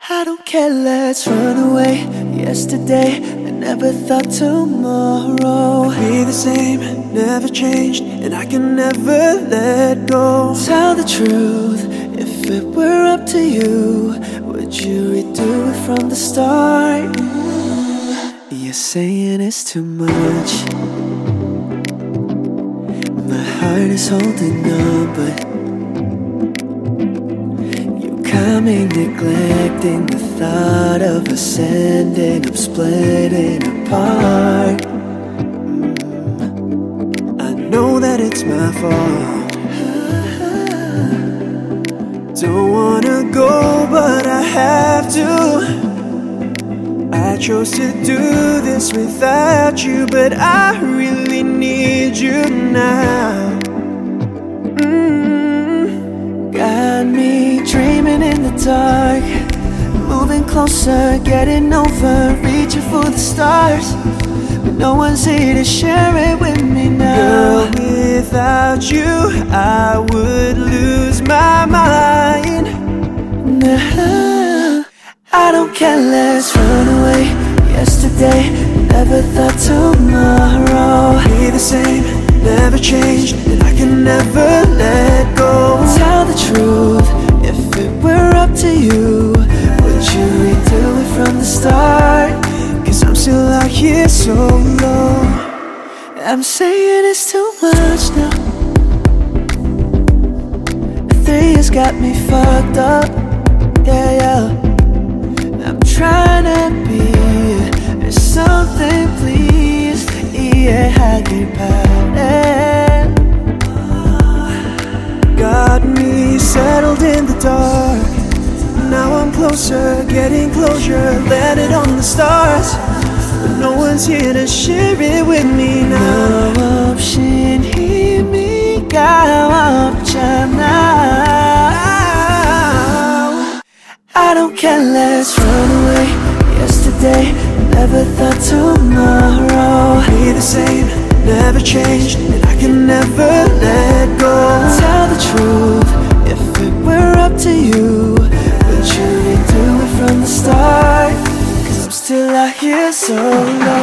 I don't care, let's run away. Yesterday, I never thought tomorrow I'd be the same, never changed, and I can never let go. Tell the truth, if it were up to you, would you redo it from the start? You're saying it's too much. My heart is holding on, but got me neglecting the thought of us ending up splitting apart. I know that it's my fault. Don't wanna go, but I have to. I chose to do this without you, but I really need you now. Got me dreaming in the dark, moving closer, getting over, reaching for the stars, but no one's here to share it with me now. Girl, without you, I would lose my mind. Now, I don't care, let's run away. Yesterday, never thought tomorrow Be the same, never changed, and I can never let go. Tell the truth, if it were up to you, would you redo it from the start? Cause I'm still out here so low. I'm saying it's too much now. 3 years got me fucked up, yeah. I'm trying to be something, please, yeah, I get powder. Got me settled in the dark. Now I'm closer, getting closure, landed on the stars, but no one's here to share it with me now. No option, hear me, got option now. I don't care, let's run away. Yesterday, never thought tomorrow Be the same, never changed, and I can never let go. Tell the truth, if it were up to you, would you redo it from the start? Cause I'm still out here so low.